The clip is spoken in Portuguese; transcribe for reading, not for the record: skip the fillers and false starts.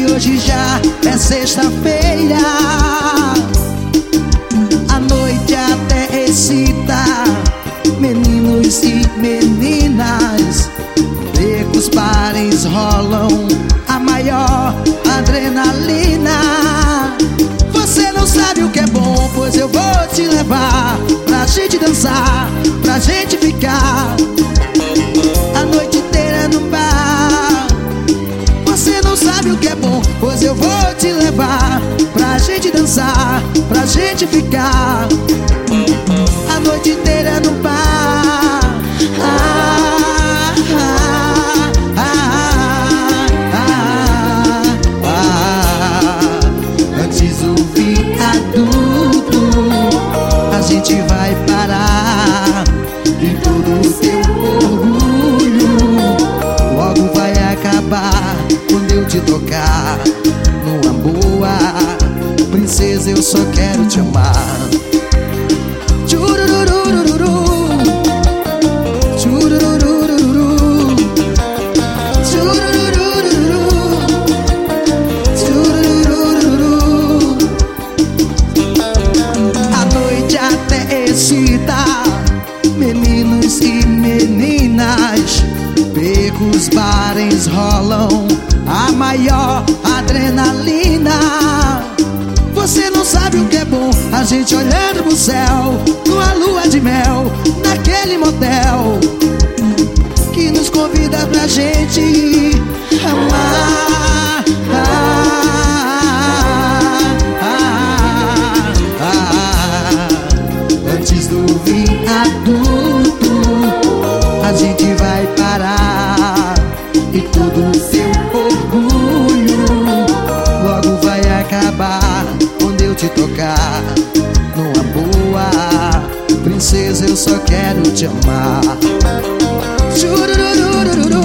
que hoje já é sexta-feira. A noite até excita meninos e meninas. Becos, bares rolam a maior adrenalina. Você não sabe o que é bom, pois eu vou te levar pra gente dançar, pra gente ficar a noite inteira no bar. Você não sabe o que é bom, pois eu vou te levar pra gente dançar, pra gente ficar a noite inteira no bar. Antes do viaduto a gente vai parar, e todo o teu orgulho logo vai acabar quando eu te tocar numa boa. Princesa, eu só quero te amar. Tchurururururu, tchurururururu, tchurururururu, tchurururururu. A noite até excita meninos e meninas. Becos, bares rolam a maior adrenalina. Você não sabe o que é bom, a gente olhando pro céu numa lua de mel, naquele motel que nos convida pra gente amar. Antes do viaduto a gente vai parar, e todo o seu orgulho logo vai acabar quando eu te tocar numa boa. Princesa, eu só quero te amar. Churururururu.